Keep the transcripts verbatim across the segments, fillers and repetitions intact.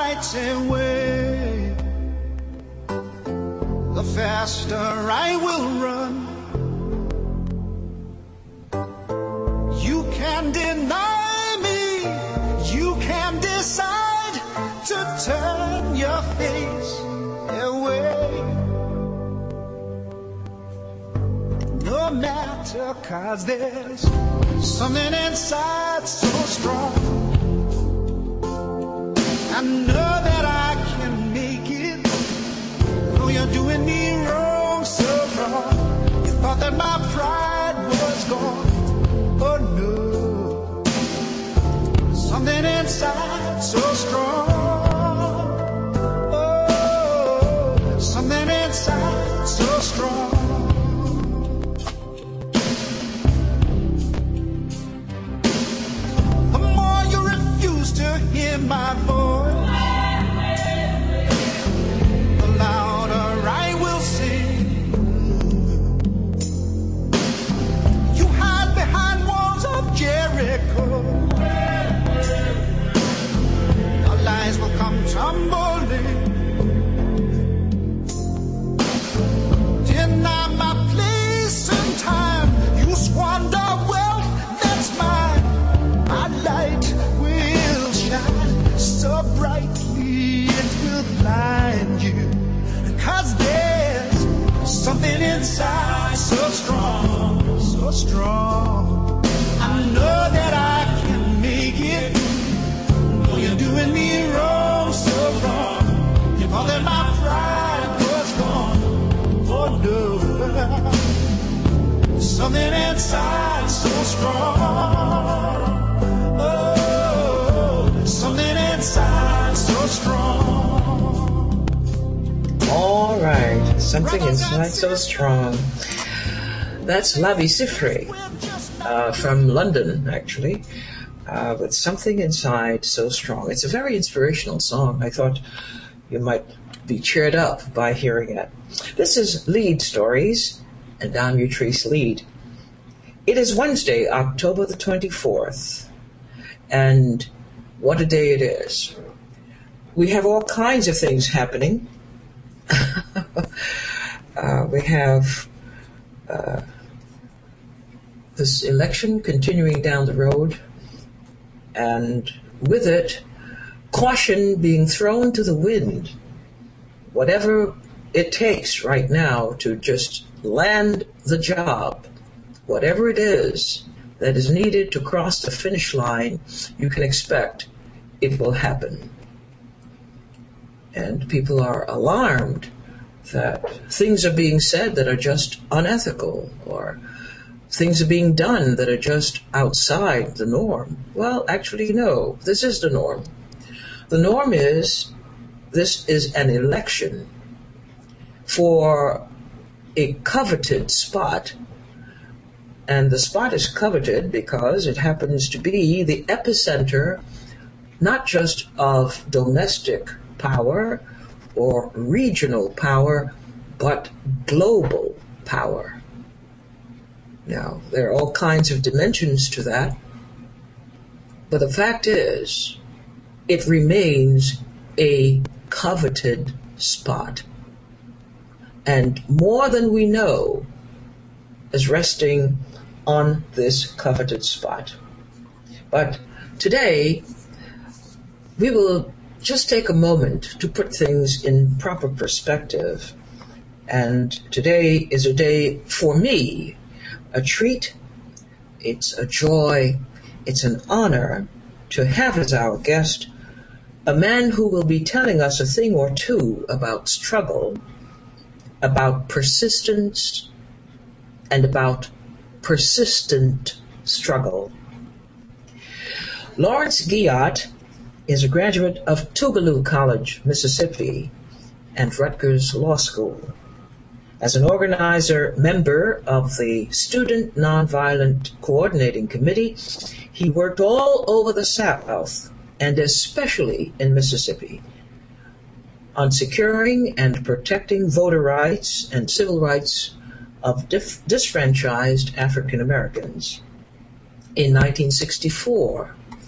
nights away, the faster I will run. You can deny me, you can decide to turn your face away. No matter, 'cause there's something inside so strong. I know that I can make it. Oh, you're doing me wrong, so wrong. You thought that my pride was gone. Oh no, something inside so strong. Oh, something inside so strong. The more you refuse to hear my voice, the louder I will sing. You hide behind walls of Jericho. Your lies will come tumbling. Deny my place and time. You squander wealth that's mine. My light will shine so brightly it will blind you. 'Cause there's something inside so strong, so strong. I know that I can make it. Oh, you're doing me wrong, so wrong. You thought that my pride was gone. Oh no, something inside so strong. Oh, something inside so strong. All right, something inside so strong. That's Lavi Siffre uh, from London, actually, uh, with Something Inside So Strong. It's a very inspirational song. I thought you might be cheered up by hearing it. This is Lead Stories, and I'm Utrice Lead. It is Wednesday, October the twenty-fourth, and what a day it is. We have all kinds of things happening. uh, we have uh, this election continuing down the road, and with it, caution being thrown to the wind. Whatever it takes right now to just land the job, whatever it is that is needed to cross the finish line, you can expect it will happen. And people are alarmed that things are being said that are just unethical, or things are being done that are just outside the norm. Well, actually, no, this is the norm. The norm is this is an election for a coveted spot, and the spot is coveted because it happens to be the epicenter not just of domestic power or regional power, but global power. Now, there are all kinds of dimensions to that, but the fact is, it remains a coveted spot. And more than we know is resting on this coveted spot. But today, we will just take a moment to put things in proper perspective. And today is a day for me, a treat, it's a joy, it's an honor to have as our guest a man who will be telling us a thing or two about struggle, about persistence, and about persistent struggle. Lawrence Guyot is a graduate of Tougaloo College, Mississippi, and Rutgers Law School. As an organizer member of the Student Nonviolent Coordinating Committee, he worked all over the South, and especially in Mississippi, on securing and protecting voter rights and civil rights of dif- disfranchised African Americans. In nineteen sixty-four,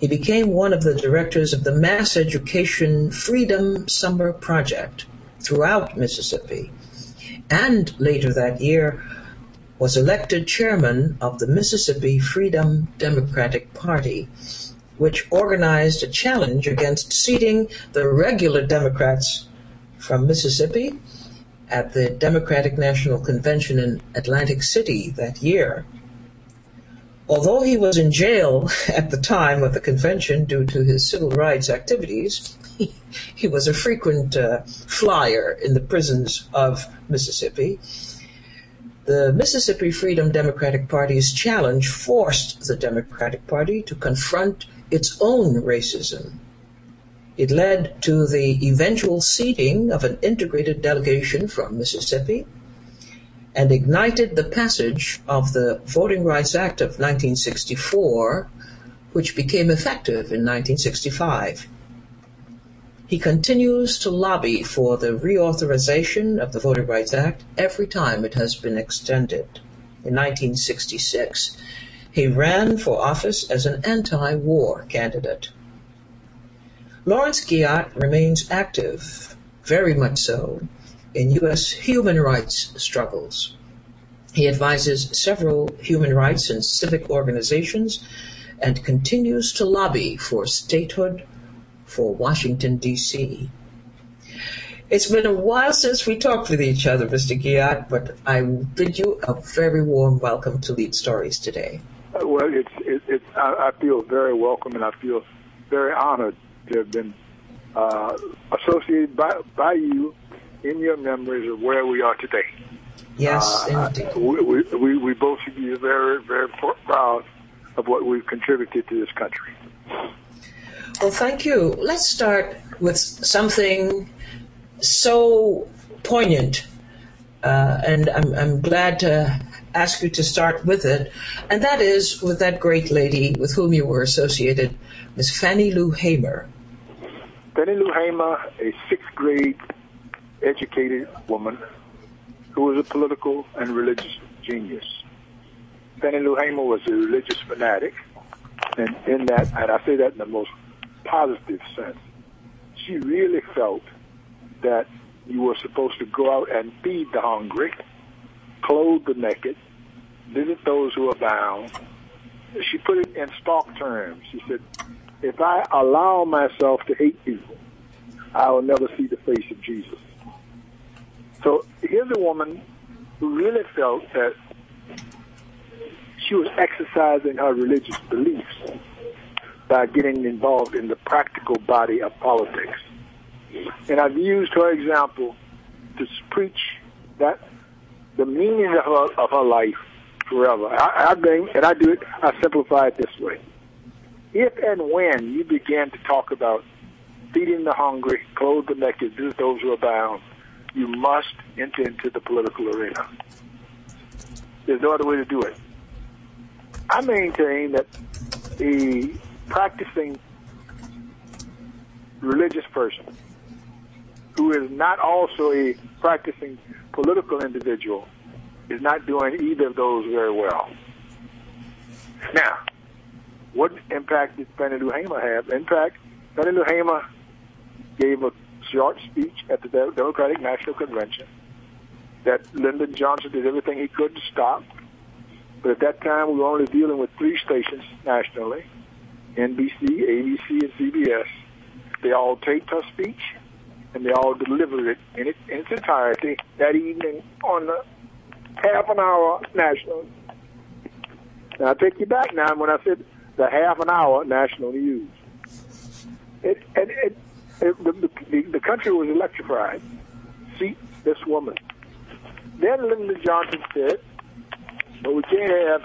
He became one of the directors of the Mass Education Freedom Summer Project throughout Mississippi, and later that year was elected chairman of the Mississippi Freedom Democratic Party, which organized a challenge against seating the regular Democrats from Mississippi at the Democratic National Convention in Atlantic City that year. Although he was in jail at the time of the convention due to his civil rights activities, he, he was a frequent uh, flyer in the prisons of Mississippi. The Mississippi Freedom Democratic Party's challenge forced the Democratic Party to confront its own racism. It led to the eventual seating of an integrated delegation from Mississippi and ignited the passage of the Voting Rights Act of nineteen sixty-four, which became effective in nineteen sixty-five. He continues to lobby for the reauthorization of the Voting Rights Act every time it has been extended. In nineteen sixty-six, he ran for office as an anti-war candidate. Lawrence Guyot remains active, very much so, in U S human rights struggles. He advises several human rights and civic organizations and continues to lobby for statehood for Washington, D C It's been a while since we talked with each other, Mister Guyot, but I bid you a very warm welcome to Lead Stories today. Well, it's, it, it's, I, I feel very welcome, and I feel very honored to have been uh, associated by, by you in your memories of where we are today. Yes, uh, indeed. We, we, we both should be very, very proud of what we've contributed to this country. Well, thank you. Let's start with something so poignant, uh, and I'm, I'm glad to ask you to start with it, and that is with that great lady with whom you were associated, Miss Fannie Lou Hamer. Fannie Lou Hamer, a sixth grade educated woman who was a political and religious genius. Fannie Lou Hamer was a religious fanatic, and in that, and I say that in the most positive sense, she really felt that you were supposed to go out and feed the hungry, clothe the naked, visit those who are bound. She put it in stark terms. She said, if I allow myself to hate people, I will never see the face of Jesus. So here's a woman who really felt that she was exercising her religious beliefs by getting involved in the practical body of politics. And I've used her example to preach that the meaning of her, of her life forever. I, I bring, and I do it, I simplify it this way. If and when you begin to talk about feeding the hungry, clothe the naked, visit those who are bound, you must enter into the political arena. There's no other way to do it. I maintain that a practicing religious person who is not also a practicing political individual is not doing either of those very well. Now, what impact did Fannie Lou Hamer have? In fact, Fannie Lou Hamer gave a short speech at the Democratic National Convention that Lyndon Johnson did everything he could to stop. But at that time, we were only dealing with three stations nationally, N B C, A B C, and C B S. They all taped her speech, and they all delivered it in, it, in its entirety that evening on the half an hour national. Now, I take you back now when I said the half an hour national news. It, and it, it, the, the, the country was electrified. See this woman. Then Lyndon Johnson said, but we can't have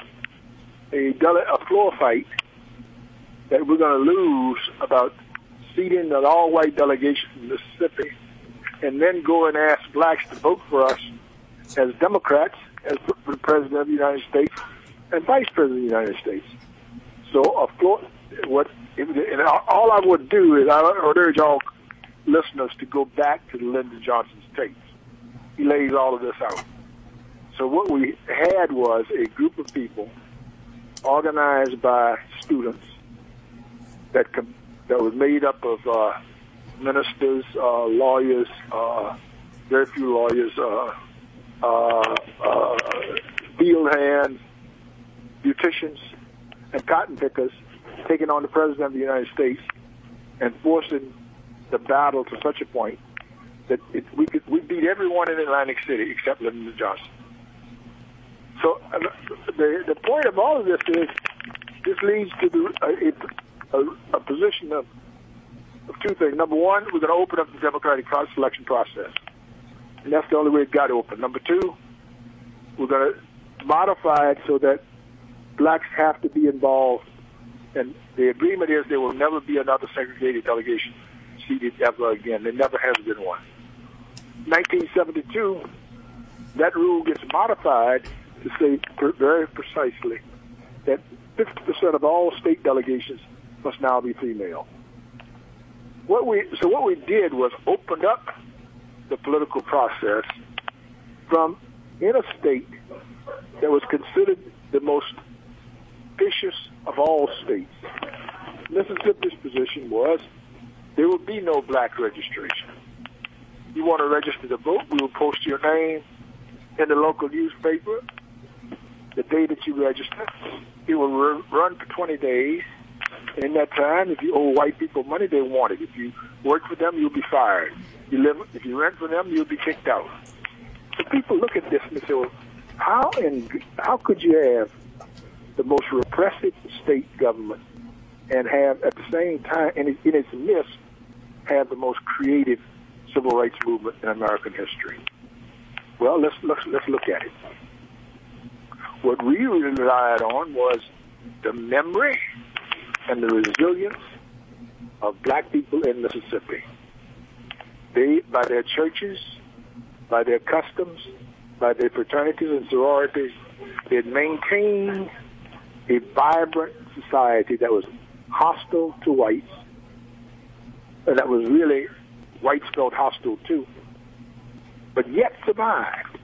a, a floor fight that we're going to lose about seating an all-white delegation from Mississippi and then go and ask blacks to vote for us as Democrats, as the President of the United States and Vice President of the United States. So, of course, what, and all I would do is I would urge all listeners to go back to the Lyndon Johnson's tapes. He lays all of this out. So what we had was a group of people organized by students that com- that was made up of uh, ministers, uh, lawyers, uh, very few lawyers, uh, uh, uh, field hands, beauticians, and cotton pickers, taking on the President of the United States and forcing the battle to such a point that it, we could we beat everyone in Atlantic City except Lyndon Johnson. So uh, the the point of all of this is this leads to the, a, a, a position of, of two things. Number one, we're going to open up the democratic selection process, and that's the only way it got open. Number two, we're going to modify it so that blacks have to be involved, and the agreement is there will never be another segregated delegation seated ever again. There never has been one. nineteen seventy-two, that rule gets modified to say very precisely that fifty percent of all state delegations must now be female. What we so what we did was opened up the political process from in a state that was considered the most vicious of all states. Mississippi's position was there would be no black registration. You want to register to vote, we will post your name in the local newspaper the day that you register. It will run for twenty days. And in that time, if you owe white people money, they want it. If you work for them, you'll be fired. You live, if you rent for them, you'll be kicked out. So people look at this and they say, well, how, in, how could you have the most repressive state government and have at the same time, in its, in its midst, have the most creative civil rights movement in American history? Well, let's let's let's look at it. What we relied on was the memory and the resilience of black people in Mississippi. They, by their churches, by their customs, by their fraternities and sororities, they had maintained a vibrant society that was hostile to whites, and that was really, whites felt hostile too, but yet survived.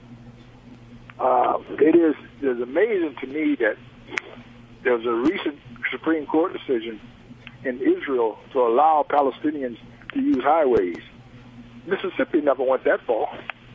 Uh, it is it is amazing to me that there was a recent Supreme Court decision in Israel to allow Palestinians to use highways. Mississippi never went that far.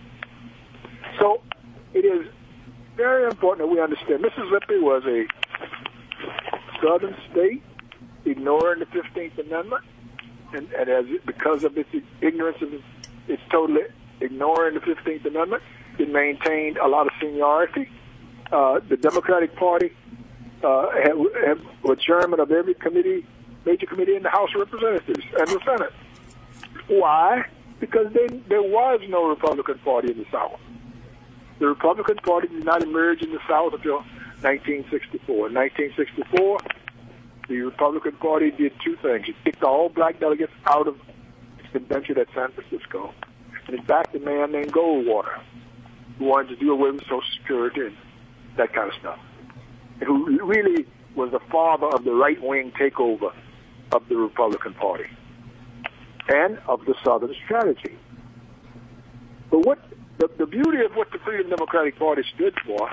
So it is very important that we understand Mississippi was a southern state ignoring the fifteenth Amendment, and, and as it, because of its ignorance of it, it's totally ignoring the fifteenth Amendment. It maintained a lot of seniority. Uh, the Democratic Party uh, had, had, was chairman of every committee, major committee in the House of Representatives and the Senate. Why? Because they, there was no Republican Party in the South. The Republican Party did not emerge in the South until nineteen sixty-four. In nineteen sixty-four, the Republican Party did two things. It kicked all black delegates out of its convention at San Francisco, and it backed a man named Goldwater, who wanted to do away with Social Security and that kind of stuff, and who really was the father of the right-wing takeover of the Republican Party and of the Southern strategy. But what the, the beauty of what the Freedom Democratic Party stood for,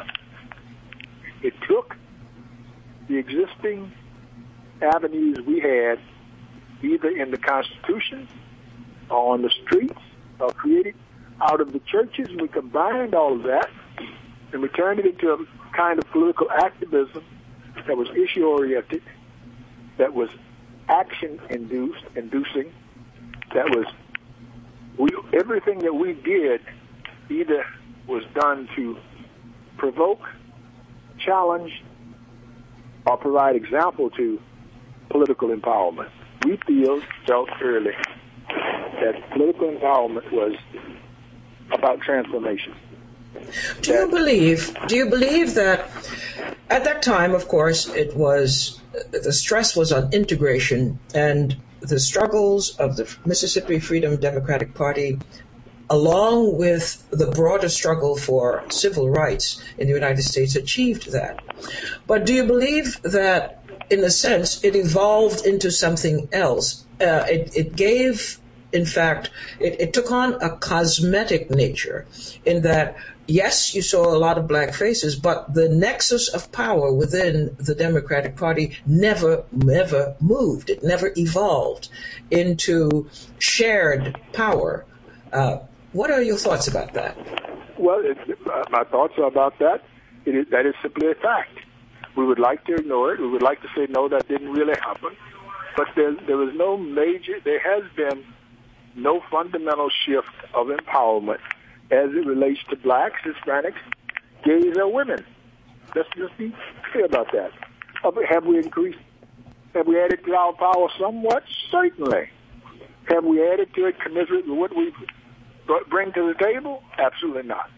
it took the existing avenues we had, either in the Constitution or on the streets, or created out of the churches, and we combined all of that, and we turned it into a kind of political activism that was issue-oriented, that was action-induced, inducing, that was, we, everything that we did either was done to provoke, challenge, or provide example to political empowerment. We feel, felt early that political empowerment was about transformation. Do you believe, do you believe that at that time, of course, it was, the stress was on integration, and the struggles of the Mississippi Freedom Democratic Party, along with the broader struggle for civil rights in the United States, achieved that. But do you believe that, in a sense, it evolved into something else? Uh, it, it gave, in fact, it, it took on a cosmetic nature, in that yes, you saw a lot of black faces, but the nexus of power within the Democratic Party never, never moved. It never evolved into shared power. Uh, what are your thoughts about that? Well, it, uh, my thoughts are about that. It is, that is simply a fact. We would like to ignore it. We would like to say, no, that didn't really happen. But there, there was no major, there has been no fundamental shift of empowerment as it relates to blacks, Hispanics, gays, or women. Let's just be clear about that. Have we increased, have we added to our power somewhat? Certainly. Have we added to it commensurate with what we bring to the table? Absolutely not.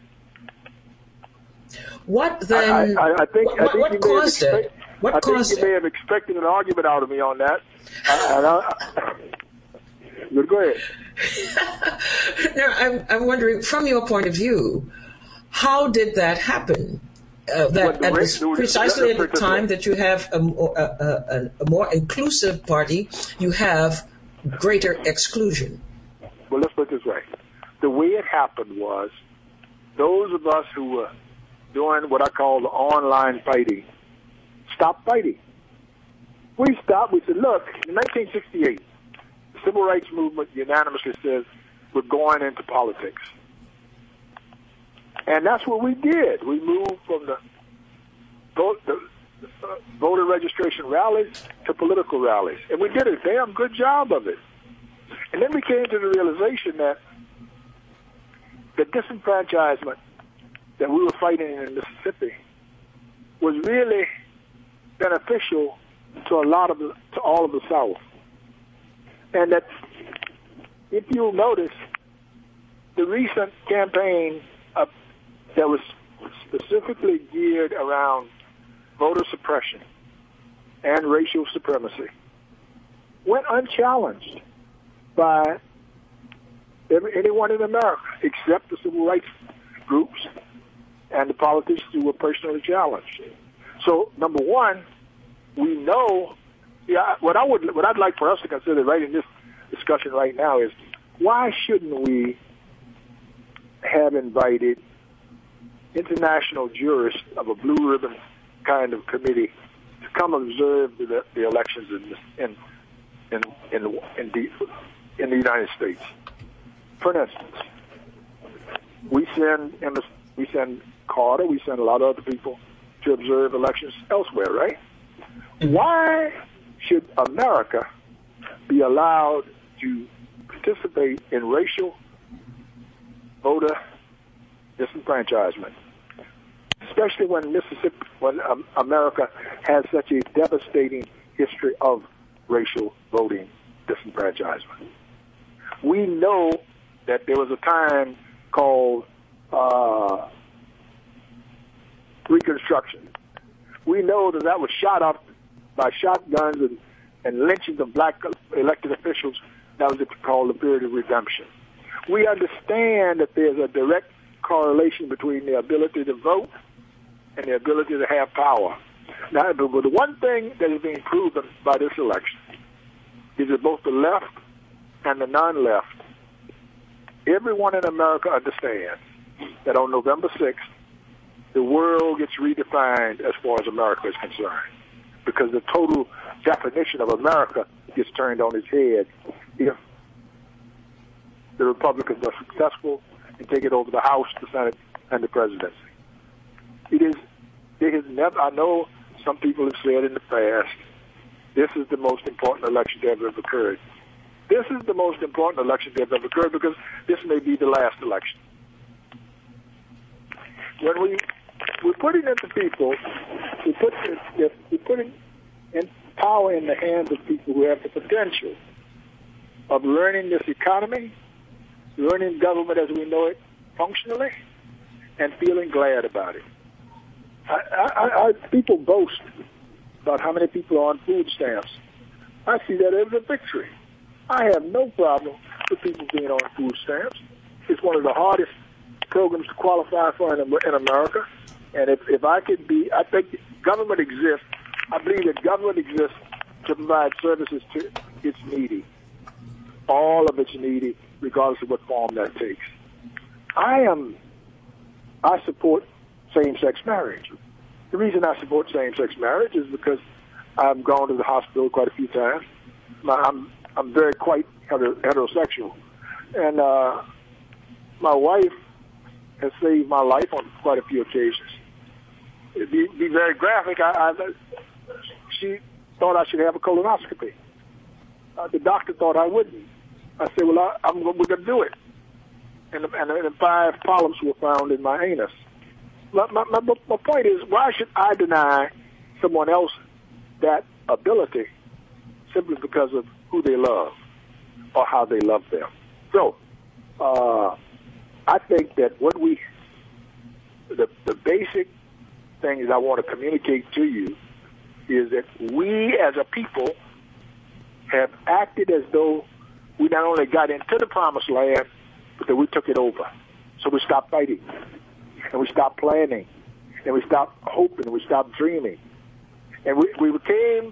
What then? I, I, I think, what, I think what you caused expect, it? What I caused think you it? may have expected an argument out of me on that. I, I, I, go ahead. Now, I'm, I'm wondering, from your point of view, how did that happen? Uh, that at this, precisely at the time that you have a, a, a, a more inclusive party, you have greater exclusion. Well, let's put it this way. The way it happened was those of us who were doing what I call the online fighting stopped fighting. We stopped. We said, look, in nineteen sixty-eight, the Civil Rights Movement unanimously says we're going into politics. And that's what we did. We moved from the, vote, the uh, voter registration rallies to political rallies. And we did a damn good job of it. And then we came to the realization that the disenfranchisement that we were fighting in Mississippi was really beneficial to a lot of the, to all of the South. And that if you'll notice, the recent campaign uh, that was specifically geared around voter suppression and racial supremacy went unchallenged by every, anyone in America except the civil rights groups and the politicians who were personally challenged. So, number one, we know. Yeah, what I would, what I'd like for us to consider right in this discussion right now is why shouldn't we have invited international jurists of a blue ribbon kind of committee to come observe the, the elections in in in in in the, in the United States? For instance, we send we send Carter, we send a lot of other people to observe elections elsewhere, right? Why should America be allowed to participate in racial voter disenfranchisement, especially when Mississippi, when um, America has such a devastating history of racial voting disenfranchisement? We know that there was a time called uh, Reconstruction. We know that that was shot up by shotguns and, and lynchings of black elected officials. That was called the period of redemption. We understand that there's a direct correlation between the ability to vote and the ability to have power. Now, but the one thing that is being proven by this election is that both the left and the non-left, everyone in America understands that on November sixth, the world gets redefined as far as America is concerned, because the total definition of America gets turned on its head if the Republicans are successful and take it over the House, the Senate, and the presidency. It is, it has never, I know some people have said in the past, this is the most important election that ever occurred. This is the most important election that ever occurred because this may be the last election. When we we're putting it to people, we put it, we're putting in power in the hands of people who have the potential of learning this economy, learning government as we know it functionally, and feeling glad about it. I, I, I, people boast about how many people are on food stamps. I see that as a victory. I have no problem with people being on food stamps. It's one of the hardest programs to qualify for in, in America. And if, if I could be, I think government exists. I believe that government exists to provide services to its needy. All of its needy, regardless of what form that takes. I am I support same-sex marriage. The reason I support same-sex marriage is because I've gone to the hospital quite a few times. My, I'm I'm very quite heterosexual, and uh, my wife has saved my life on quite a few occasions. It'd be, be very graphic. I, I, she thought I should have a colonoscopy. Uh, the doctor thought I wouldn't. I said, "Well, I, I'm we're going to do it," and, and, and five polyps were found in my anus. My, my, my, my point is, why should I deny someone else that ability simply because of who they love or how they love them? So, uh, I think that what we, the, the basic things I want to communicate to you is that we as a people have acted as though we not only got into the promised land, but that we took it over. So we stopped fighting, and we stopped planning, and we stopped hoping, and we stopped dreaming. And we, we became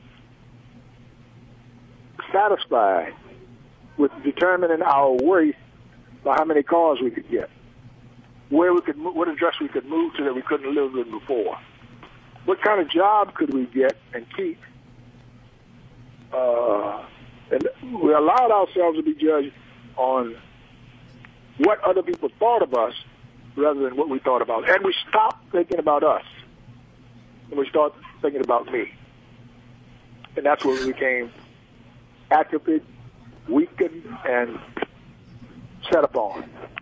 satisfied with determining our worth by how many cars we could get, where we could, what address we could move to that we couldn't live in before, what kind of job could we get and keep. Uh, and we allowed ourselves to be judged on what other people thought of us rather than what we thought about. And we stopped thinking about us, and we started thinking about me. And that's where we became atrophied, weakened, and set upon.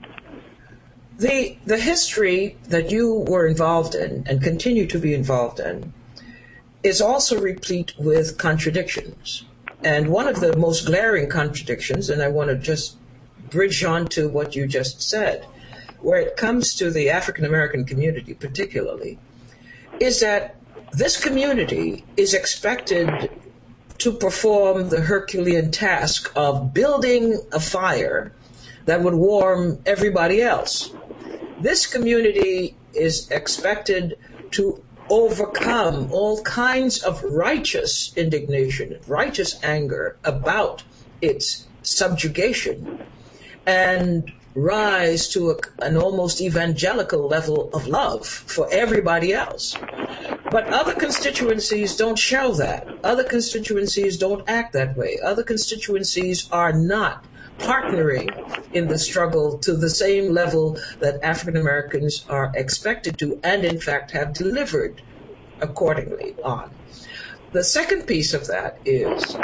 The, the history that you were involved in and continue to be involved in is also replete with contradictions. And one of the most glaring contradictions, and I want to just bridge on to what you just said, where it comes to the African American community particularly, is that this community is expected to perform the Herculean task of building a fire that would warm everybody else. This community is expected to overcome all kinds of righteous indignation, righteous anger about its subjugation, and rise to a, an almost evangelical level of love for everybody else. But other constituencies don't show that. Other constituencies don't act that way. Other constituencies are not partnering in the struggle to the same level that African Americans are expected to, and in fact have delivered accordingly on. The second piece of that is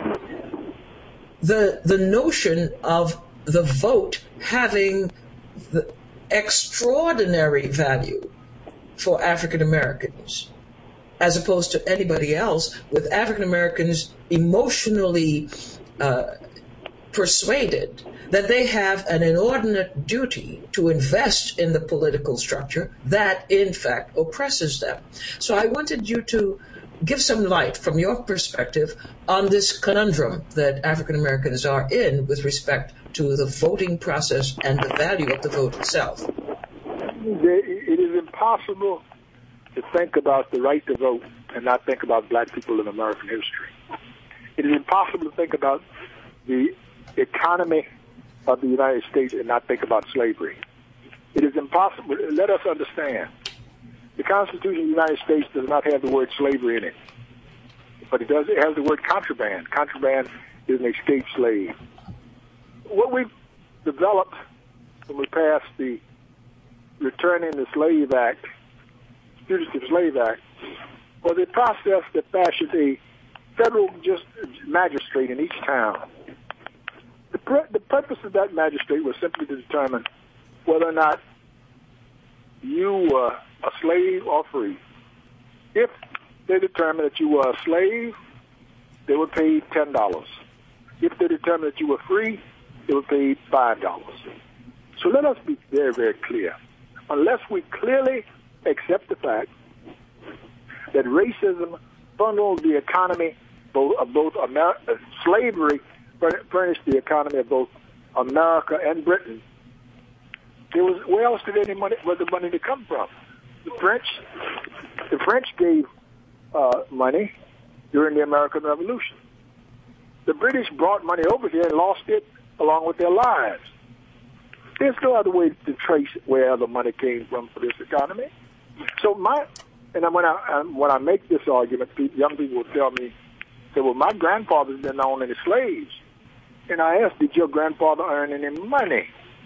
the the notion of the vote having the extraordinary value for African Americans, as opposed to anybody else, with African Americans emotionally uh, persuaded that they have an inordinate duty to invest in the political structure that, in fact, oppresses them. So I wanted you to give some light from your perspective on this conundrum that African Americans are in with respect to the voting process and the value of the vote itself. It is impossible to think about the right to vote and not think about black people in American history. It is impossible to think about the economy of the United States and not think about slavery. It is impossible. Let us understand. The Constitution of the United States does not have the word slavery in it, but it does. It has the word contraband. Contraband is an escaped slave. What we've developed when we passed the Returning the Slave Act, Fugitive Slave Act, was a process that fashioned a federal just magistrate in each town. The, pr- the purpose of that magistrate was simply to determine whether or not you were a slave or free. If they determined that you were a slave, they would pay ten dollars. If they determined that you were free, they would pay five dollars. So let us be very, very clear. Unless we clearly accept the fact that racism funneled the economy both, of both America, slavery furnished the economy of both America and Britain, there was, where else did any money, where the money to come from? The French, the French gave uh, money during the American Revolution. The British brought money over here and lost it along with their lives. There's no other way to trace where the money came from for this economy. So my, and when I when I make this argument, young people will tell me, say, well, my grandfather didn't own any slaves. And I ask, did your grandfather earn any money?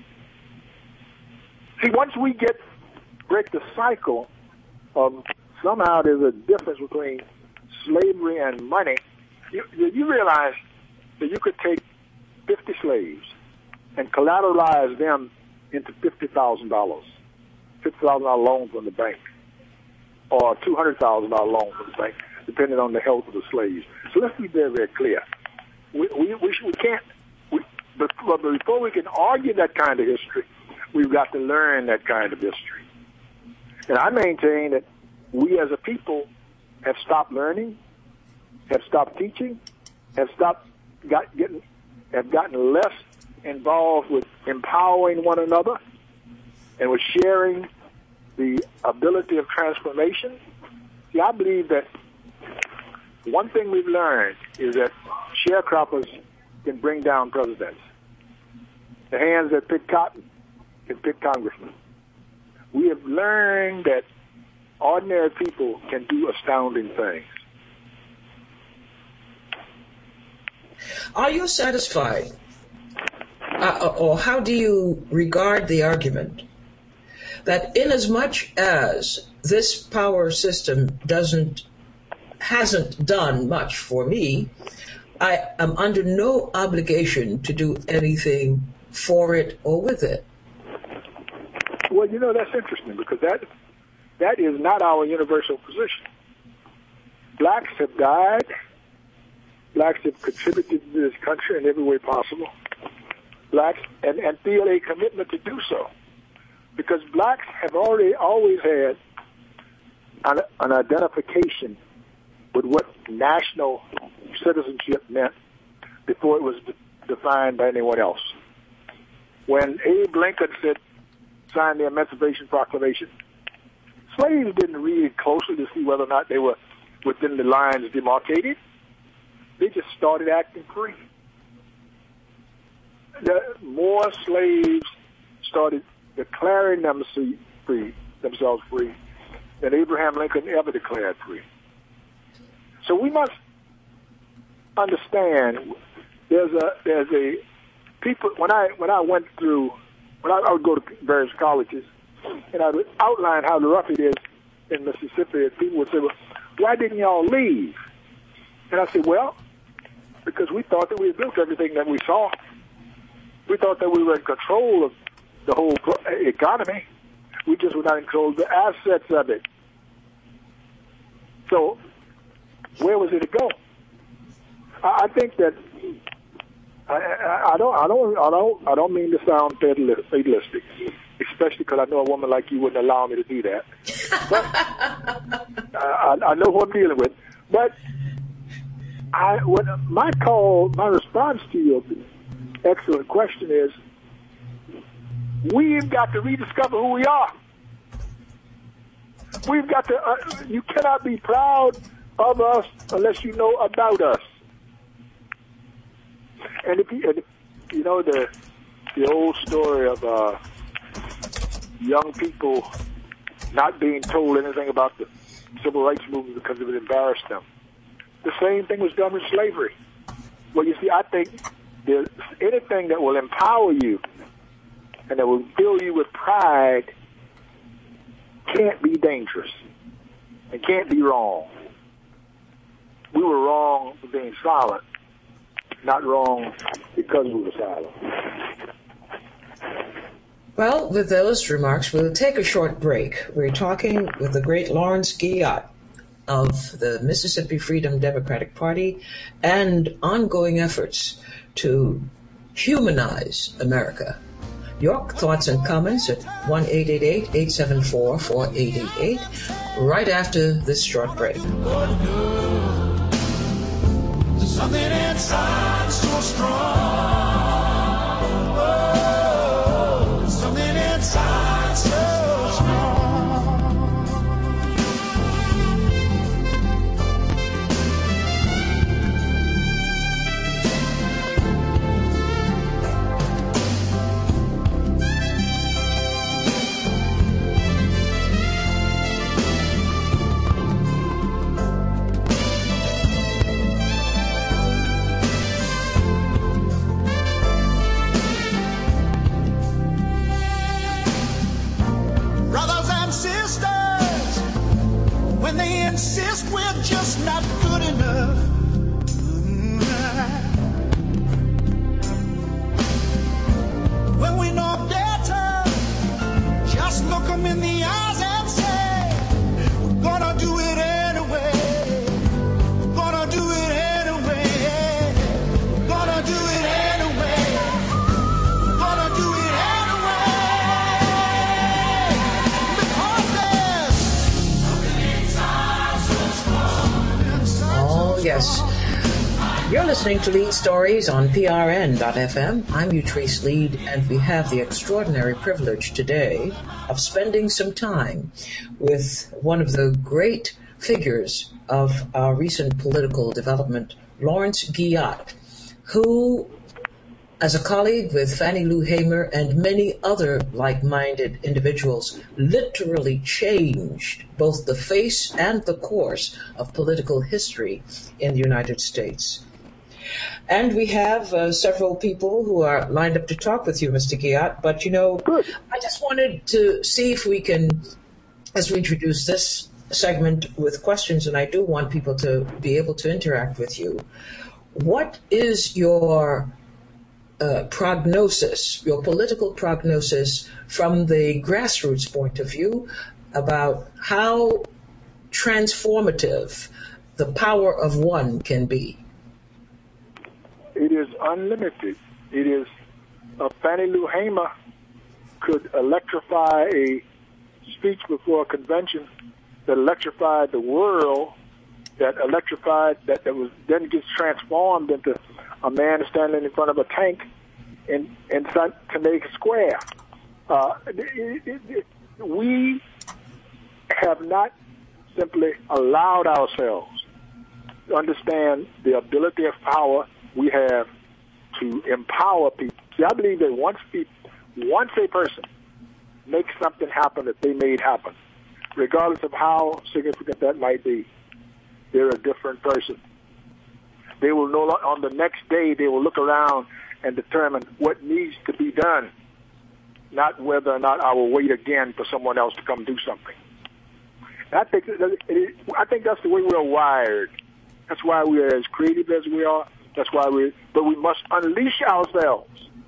See, once we get, break the cycle of somehow there's a difference between slavery and money, you, you realize that you could take fifty slaves and collateralize them into fifty thousand dollars, fifty thousand dollars loan from the bank, or two hundred thousand dollars loan from the bank, depending on the health of the slaves. So let's be very, very clear. We, we, we, we can't, we, but, but before we can argue that kind of history, we've got to learn that kind of history. And I maintain that we as a people have stopped learning, have stopped teaching, have stopped got, getting, have gotten less involved with empowering one another and with sharing the ability of transformation. See, I believe that one thing we've learned is that sharecroppers can bring down presidents. The hands that pick cotton can pick congressmen. We have learned that ordinary people can do astounding things. Are you satisfied, uh, or how do you regard the argument that inasmuch as this power system doesn't, hasn't done much for me, I am under no obligation to do anything for it or with it? Well, you know, that's interesting because that that is not our universal position. Blacks have died. Blacks have contributed to this country in every way possible. Blacks and, and feel a commitment to do so. Because blacks have already always had an, an identification with what national citizenship meant before it was de- defined by anyone else. When Abe Lincoln said, signed the Emancipation Proclamation, slaves didn't read closely to see whether or not they were within the lines demarcated. They just started acting free. The more slaves started declaring themselves free, themselves free than Abraham Lincoln ever declared free. So we must understand there's a there's a people when I when I went through when I, I would go to various colleges and I would outline how rough it is in Mississippi, and people would say, well, why didn't y'all leave? And I said, well, because we thought that we had built everything that we saw. We thought that we were in control of the whole economy. We just were not in control of the assets of it. So where was it to go? I, I think that I, I, I don't, I don't, I don't, I don't mean to sound fatalistic, especially because I know a woman like you wouldn't allow me to do that. But I, I know who I'm dealing with. But I, what my call, my response to your excellent question is, we've got to rediscover who we are. We've got to. Uh, you cannot be proud of us unless you know about us. And if you, and if, you know the the old story of uh, young people not being told anything about the civil rights movement because it would embarrass them. The same thing was done with slavery. Well, you see, I think there's anything that will empower you and that will fill you with pride can't be dangerous and can't be wrong. We were wrong for being silent, not wrong because we were silent. Well, with those remarks, we'll take a short break. We're talking with the great Lawrence Guyot of the Mississippi Freedom Democratic Party and ongoing efforts to humanize America. Your thoughts and comments at one eight eight eight, eight seven four, four eight eight eight right after this short break. Something inside so strong. Oh, something inside so strong. You're listening to Lead Stories on P R N dot F M. I'm Utrice Lead, and we have the extraordinary privilege today of spending some time with one of the great figures of our recent political development, Lawrence Guyot, who, as a colleague with Fannie Lou Hamer and many other like-minded individuals, literally changed both the face and the course of political history in the United States. And we have uh, several people who are lined up to talk with you, Mister Guyot. But, you know, Good. I just wanted to see if we can, as we introduce this segment with questions, and I do want people to be able to interact with you, what is your uh, prognosis, your political prognosis from the grassroots point of view about how transformative the power of one can be? It is unlimited. It is, uh, Fannie Lou Hamer could electrify a speech before a convention that electrified the world, that electrified, that, that was then gets transformed into a man standing in front of a tank in, in Canadian Square. Uh, it, it, it, we have not simply allowed ourselves to understand the ability of power we have to empower people. See, I believe that once people, once a person makes something happen that they made happen, regardless of how significant that might be, they're a different person. They will know on the next day, they will look around and determine what needs to be done, not whether or not I will wait again for someone else to come do something. And I think, I think that's the way we're wired. That's why we are as creative as we are. That's why we, but we must unleash ourselves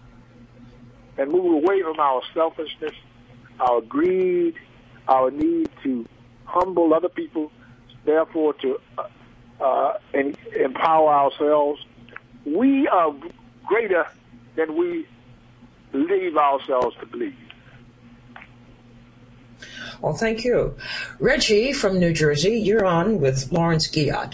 and move away from our selfishness, our greed, our need to humble other people, therefore to uh, uh, and empower ourselves. We are greater than we believe ourselves to believe. Well, thank you. Reggie from New Jersey, you're on with Lawrence Guyot.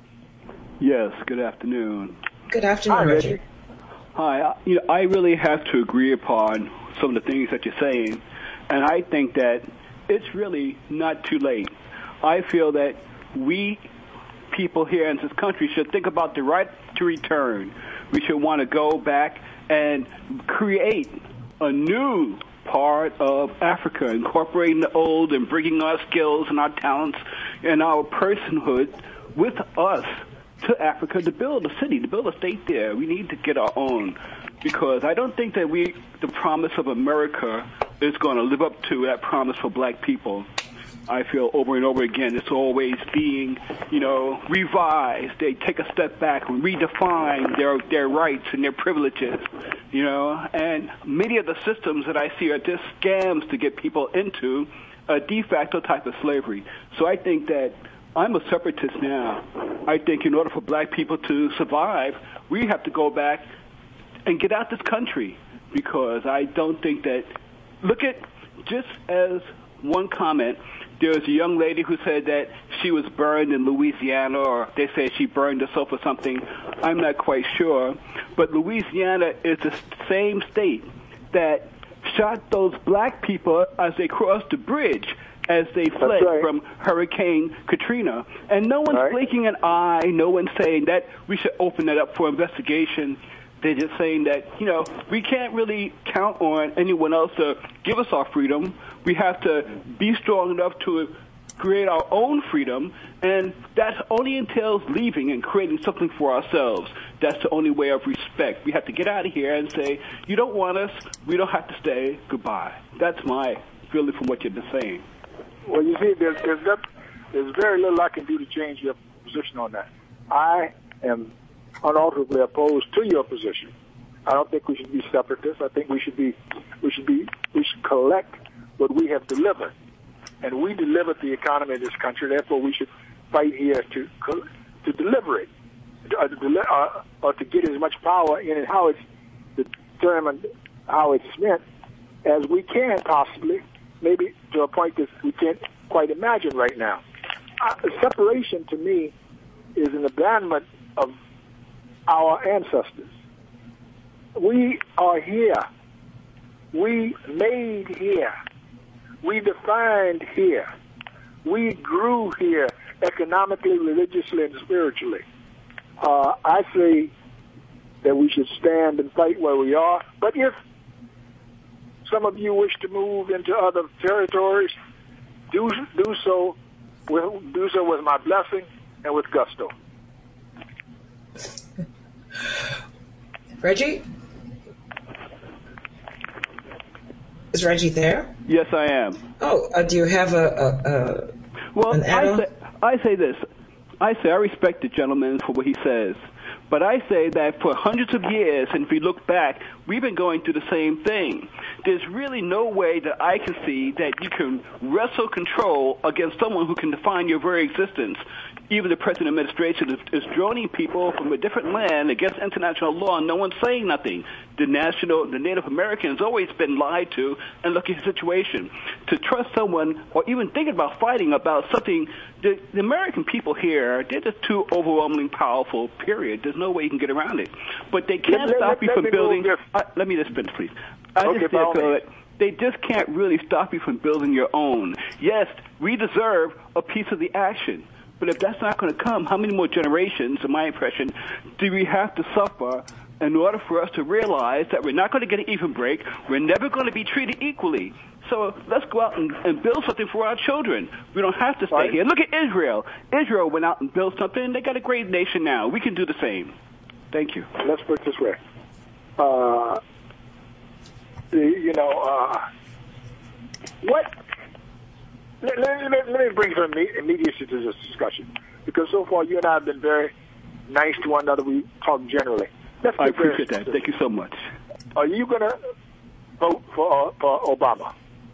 Yes, good afternoon. Good afternoon, Hi, Reggie. Reggie. Hi, I, you know, I really have to agree upon some of the things that you're saying, and I think that it's really not too late. I feel that we people here in this country should think about the right to return. We should want to go back and create a new part of Africa, incorporating the old and bringing our skills and our talents and our personhood with us to Africa to build a city, to build a state there. We need to get our own, because I don't think that we, the promise of America, is going to live up to that promise for black people. I feel over and over again it's always being, you know, revised. They take a step back and redefine their their rights and their privileges, you know. And many of the systems that I see are just scams to get people into a de facto type of slavery. So I think that I'm a separatist now. I think in order for black people to survive, we have to go back and get out this country, because I don't think that, look at, just as one comment, there was a young lady who said that she was burned in Louisiana, or they said she burned herself or something. I'm not quite sure. But Louisiana is the same state that shot those black people as they crossed the bridge, as they fled right. from Hurricane Katrina. And no one's right. blinking an eye. No one's saying that we should open that up for investigation. They're just saying that, you know, we can't really count on anyone else to give us our freedom. We have to be strong enough to create our own freedom, and that only entails leaving and creating something for ourselves. That's the only way of respect. We have to get out of here and say, you don't want us, we don't have to stay, goodbye. That's my feeling from what you're just saying. Well, you see, there's, there's, there's very little I can do to change your position on that. I am unalterably opposed to your position. I don't think we should be separatists. I think we should be, we should be, we should collect what we have delivered, and we delivered the economy of this country. Therefore, we should fight here to to deliver it, uh, to, uh, or to get as much power in it, how it's determined, how it's spent, as we can possibly, maybe to a point that we can't quite imagine right now. Uh, separation to me is an abandonment of our ancestors. We are here. We made here. We defined here. We grew here economically, religiously, and spiritually. Uh, I say that we should stand and fight where we are. But if some of you wish to move into other territories, do do so. With, do so with my blessing and with gusto. Reggie? Is Reggie there? Yes, I am. Oh, uh, do you have a, a, a well, an add-on? I say, I say this. I say I respect the gentleman for what he says. But I say that for hundreds of years, and if we look back, we've been going through the same thing. There's really no way that I can see that you can wrestle control against someone who can define your very existence. Even the present administration is, is droning people from a different land against international law, and no one's saying nothing. The national, the Native Americans always been lied to, and look at the situation. To trust someone, or even think about fighting about something, the, the American people here, they're just too overwhelmingly powerful, period. There's no way you can get around it. But they can't let, stop let, you let from building. Uh, let me just finish, please. I okay, just feel that they just can't really stop you from building your own. Yes, we deserve a piece of the action. But if that's not going to come, how many more generations, in my impression, do we have to suffer in order for us to realize that we're not going to get an even break, we're never going to be treated equally? So let's go out and, and build something for our children. We don't have to stay right. here. Look at Israel. Israel went out and built something. They got a great nation now. We can do the same. Thank you. Let's put it this way. Uh, the, you know, uh, what... Let, let, let, let me bring some immediacy to this discussion, because so far you and I have been very nice to one another. We talk generally. Let's I appreciate that. Thank you so much. Are you going to vote for, uh, for Obama?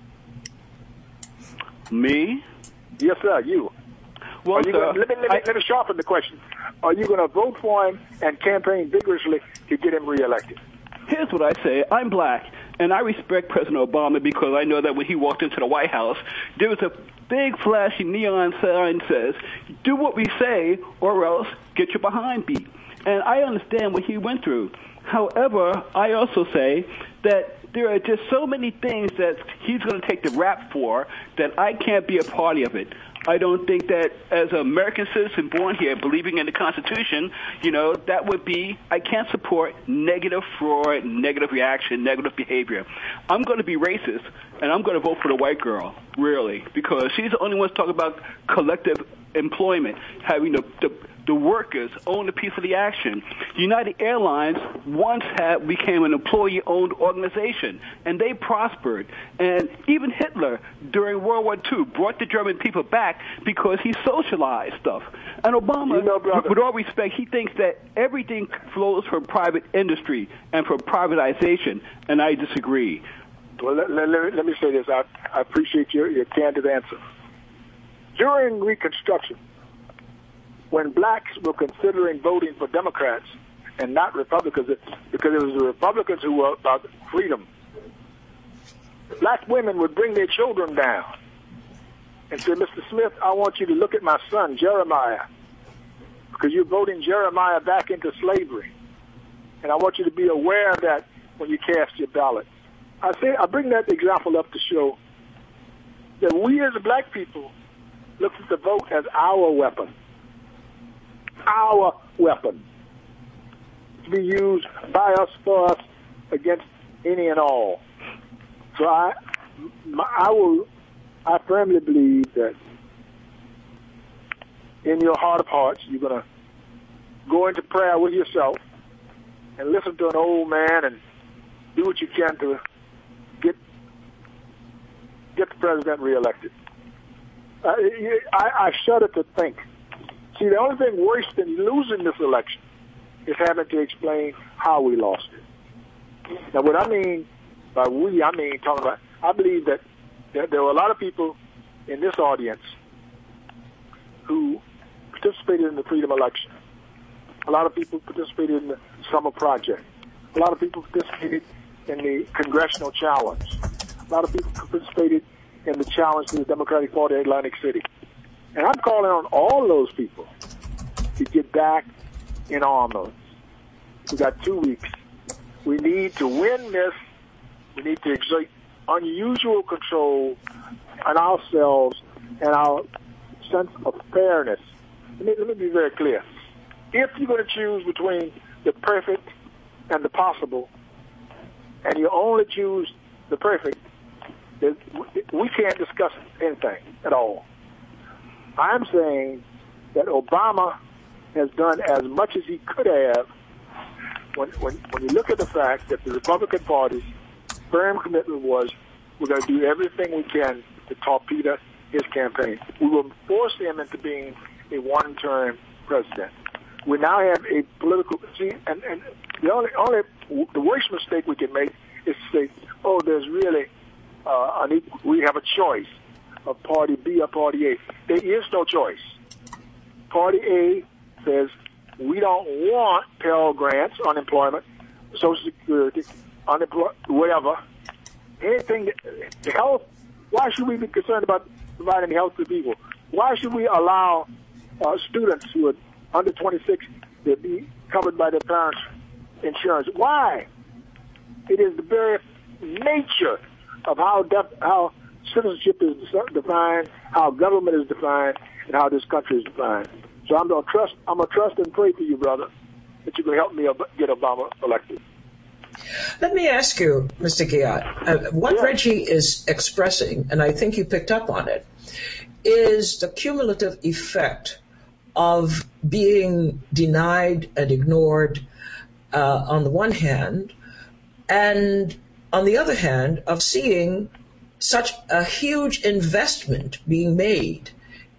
Me? Yes, sir, you. Well, Are you sir, gonna, let, me, let, me, I, let me sharpen the question. Are you going to vote for him and campaign vigorously to get him reelected? Here's what I say. I'm black, and I respect President Obama because I know that when he walked into the White House, there was a big flashy neon sign that says, do what we say or else get your behind beat. And I understand what he went through. However, I also say that there are just so many things that he's going to take the rap for that I can't be a party of it. I don't think that as an American citizen born here, believing in the Constitution, you know, that would be, I can't support negative fraud, negative reaction, negative behavior. I'm going to be racist, and I'm going to vote for the white girl, really, because she's the only one talking about collective employment, having the, the the workers own a piece of the action. United Airlines once had became an employee-owned organization, and they prospered. And even Hitler, during World War Two, brought the German people back because he socialized stuff. And Obama, you know, with all respect, he thinks that everything flows from private industry and from privatization, and I disagree. Well, let, let, let me say this. I, I appreciate your, your candid answer. During Reconstruction, when blacks were considering voting for Democrats and not Republicans, because it was the Republicans who were about freedom, black women would bring their children down and say, Mister Smith, I want you to look at my son, Jeremiah, because you're voting Jeremiah back into slavery. And I want you to be aware of that when you cast your ballot. I say I bring that example up to show that we as black people look at the vote as our weapon. Our weapon to be used by us, for us, against any and all. So I, my, I will, I firmly believe that in your heart of hearts, you're going to go into prayer with yourself and listen to an old man and do what you can to get get the president reelected. Uh, I, I shudder to think. See, the only thing worse than losing this election is having to explain how we lost it. Now, what I mean by we, I mean talking about, I believe that there, there were a lot of people in this audience who participated in the freedom election. A lot of people participated in the summer project. A lot of people participated in the congressional challenge. A lot of people participated in the challenge to the Democratic Party of Atlantic City. And I'm calling on all those people to get back in arms We got two weeks. We need to win this. We need to exert unusual control on ourselves and our sense of fairness. Let me, let me be very clear. If you're going to choose between the perfect and the possible, and you only choose the perfect, we can't discuss anything at all. I'm saying that Obama has done as much as he could have when, when, when you look at the fact that the Republican Party's firm commitment was we're going to do everything we can to torpedo his campaign. We will force him into being a one-term president. We now have a political, see, and, and the only, only, the worst mistake we can make is to say, oh, there's really, uh, an equal, we have a choice of Party B or Party A. There is no choice. Party A says we don't want Pell Grants, unemployment, Social Security, unemployment, whatever, anything, that, health. Why should we be concerned about providing health to people? Why should we allow uh, students who are under twenty-six to be covered by their parents' insurance? Why? It is the very nature of how def- how citizenship is defined, how government is defined, and how this country is defined. So I'm gonna trust. I'm gonna trust and pray for you, brother, that you can help me get Obama elected. Let me ask you, Mister Guyot, uh, what yeah. Reggie is expressing, and I think you picked up on it, is the cumulative effect of being denied and ignored uh, on the one hand, and on the other hand, of seeing such a huge investment being made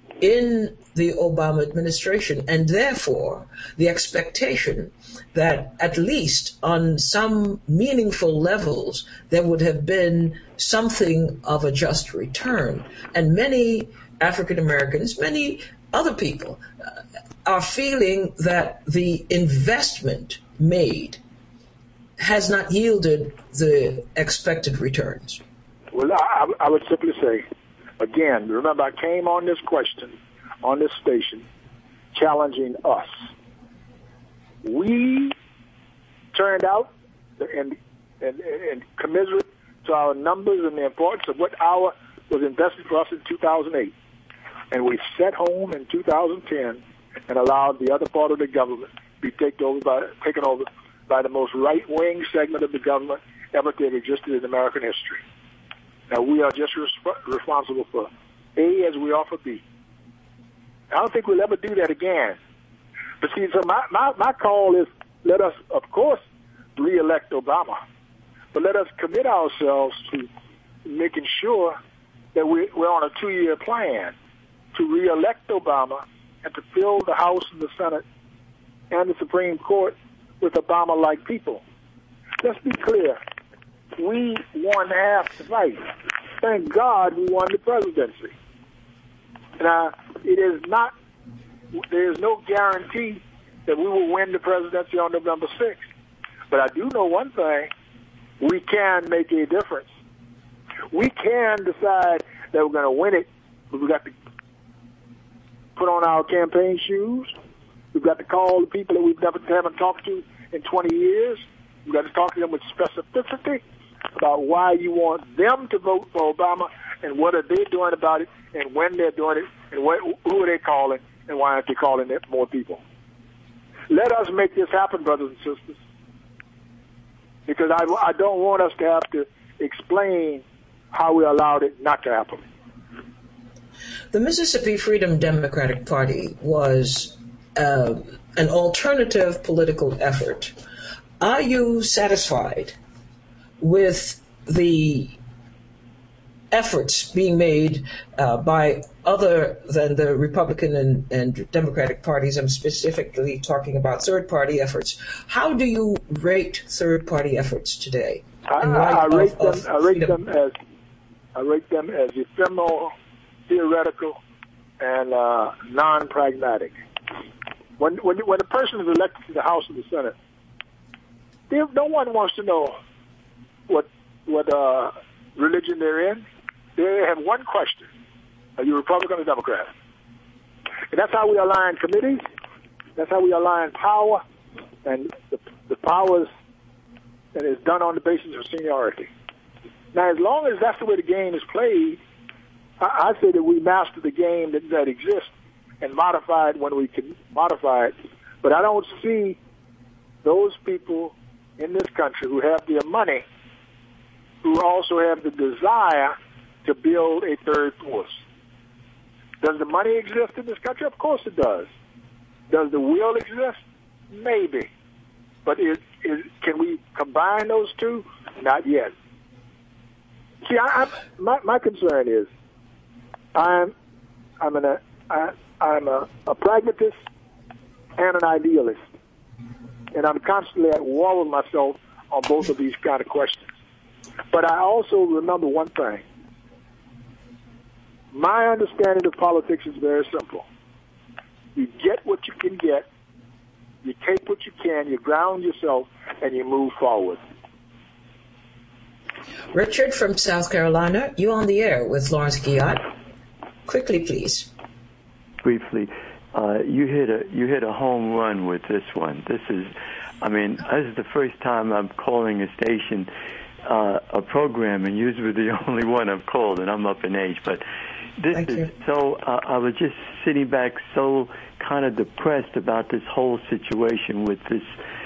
in the Obama administration, and therefore the expectation that at least on some meaningful levels there would have been something of a just return. And many African Americans, many other people uh, are feeling that the investment made has not yielded the expected returns. Well, I, I would simply say, again, remember I came on this question, on this station, challenging us. We turned out and, and, and commiserate to our numbers and the importance of what our was invested for us in two thousand eight. And we sat home in two thousand ten and allowed the other part of the government to be taken over by, taken over by the most right-wing segment of the government ever to have existed in American history. Now, we are just resp- responsible for A as we are for B. I don't think we'll ever do that again. But see, so my, my, my call is let us, of course, re-elect Obama, but let us commit ourselves to making sure that we, we're on a two-year plan to re-elect Obama and to fill the House and the Senate and the Supreme Court with Obama-like people. Let's be clear. We won half the fight. Thank God we won the presidency. Now, it is not, there is no guarantee that we will win the presidency on November sixth. But I do know one thing. We can make a difference. We can decide that we're going to win it, but we've got to put on our campaign shoes. We've got to call the people that we've never haven't talked to in twenty years. We've got to talk to them with specificity about why you want them to vote for Obama and what are they doing about it and when they're doing it and what, who are they calling and why aren't they calling it more people. Let us make this happen, brothers and sisters, because I, I don't want us to have to explain how we allowed it not to happen. The Mississippi Freedom Democratic Party was uh, an alternative political effort. Are you satisfied with the efforts being made uh, by other than the Republican and, and Democratic parties? I'm specifically talking about third-party efforts. How do you rate third-party efforts today? I, I, rate of, them, of I rate them as I rate them as ephemeral, theoretical, and uh, non-pragmatic. When when when a person is elected to the House or the Senate, there, no one wants to know what what uh, religion they're in. They have one question: are you Republican or Democrat? And that's how we align committees. That's how we align power. and the, the powers, and it's done on the basis of seniority. Now, as long as that's the way the game is played, I, I say that we master the game that, that exists and modify it when we can modify it. But I don't see those people in this country who have their money, who also have the desire to build a third force. Does the money exist in this country? Of course it does. Does the will exist? Maybe. But is, is, can we combine those two? Not yet. See, I, I'm, my, my concern is I'm I'm an, I, I'm a, a pragmatist and an idealist, and I'm constantly at war with myself on both of these kind of questions. But I also remember one thing. My understanding of politics is very simple. You get what you can get, you take what you can, you ground yourself, and you move forward. Richard from South Carolina, you on the air with Lawrence Guyot. Quickly, please. Briefly, uh, you hit a you hit a home run with this one. This is, I mean, this is the first time I'm calling a station, uh, a program, and usually the only one I've called, and I'm up in age. But this Thank is you. so. Uh, I was just sitting back, so kind of depressed about this whole situation with this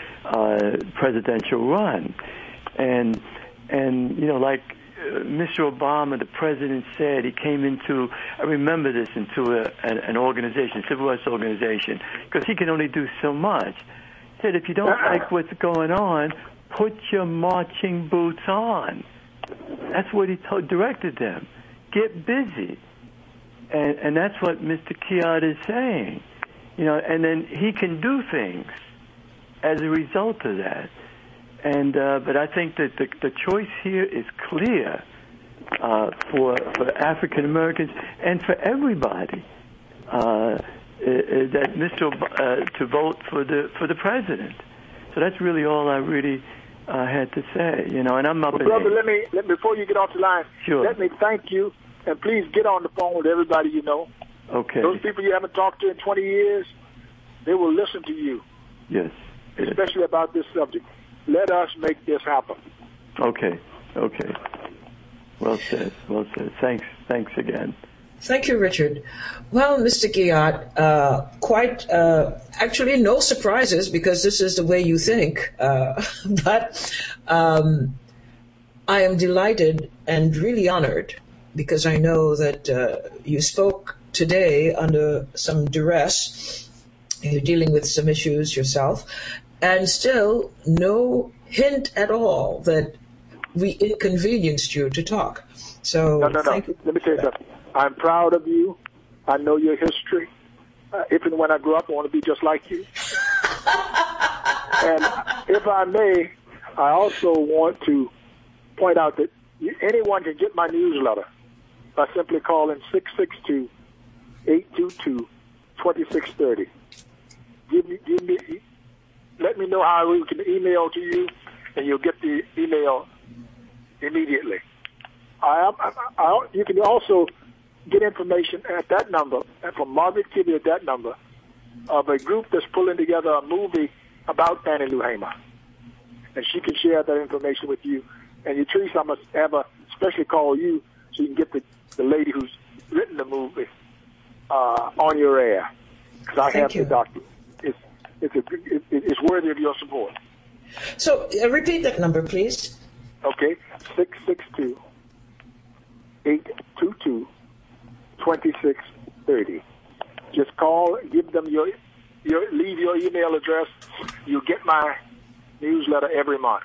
uh, presidential run, and and you know, like uh, Mister Obama, the president said, he came into, I remember this, into a, an, an organization, civil rights organization, because he can only do so much. He said, if you don't like what's going on, put your marching boots on. That's what he told, directed them. Get busy. And, and that's what Mister Guyot is saying. You know, and then he can do things as a result of that. And uh, but I think that the, the choice here is clear uh, for for African Americans and for everybody uh, uh, that Mister Ob- uh, to vote for the for the president. So that's really all I really uh, had to say. You know, and I'm up Well, in brother, age. let me let, before you get off the line. Sure. Let me thank you, and please get on the phone with everybody you know. Okay. Those people you haven't talked to in twenty years, they will listen to you, Yes. yes. especially about this subject. Let us make this happen. Okay. Okay. Well said. Well said. Thanks. Thanks again. Thank you, Richard. Well, Mister Guyot, uh, quite uh, actually no surprises because this is the way you think. Uh, but um, I am delighted and really honored because I know that uh, you spoke today under some duress. You're dealing with some issues yourself, and still no hint at all that we inconvenienced you to talk. So No, no, no. thank you. Let me tell you something. I'm proud of you. I know your history. Uh, if and when I grow up, I want to be just like you. And if I may, I also want to point out that you, anyone can get my newsletter by simply calling six six two, eight two two, two six three zero. Give me, give me, let me know how we can email to you, and you'll get the email immediately. I, I, I, you can also get information at that number, and from Margaret Kibbe at that number, of a group that's pulling together a movie about Fannie Lou Hamer. And she can share that information with you. And you, Teresa, I must have a specially call you so you can get the, the lady who's written the movie uh, on your air. Because I Thank have you. the document. It's, it's, a, it, it's worthy of your support. So uh, repeat that number, please. Okay, six six two, eight two two, two six three zero. Just call, give them your, your, leave your email address. You get my newsletter every month.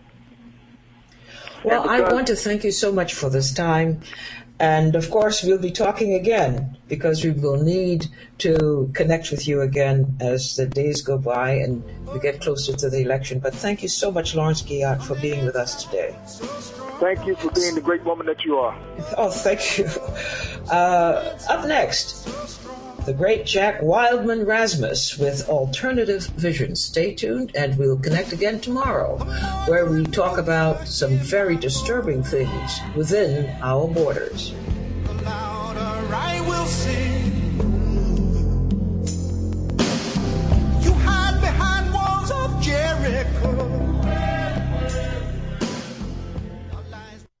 Well, And I because- want to thank you so much for this time. And of course, we'll be talking again because we will need to connect with you again as the days go by and we get closer to the election. But thank you so much, Lawrence Guyot, for being with us today. Thank you for being the great woman that you are. Oh, thank you. Uh, up next, the great Jack Wildman Rasmus with Alternative Vision. Stay tuned and we'll connect again tomorrow where we talk about some very disturbing things within our borders. The louder I will sing.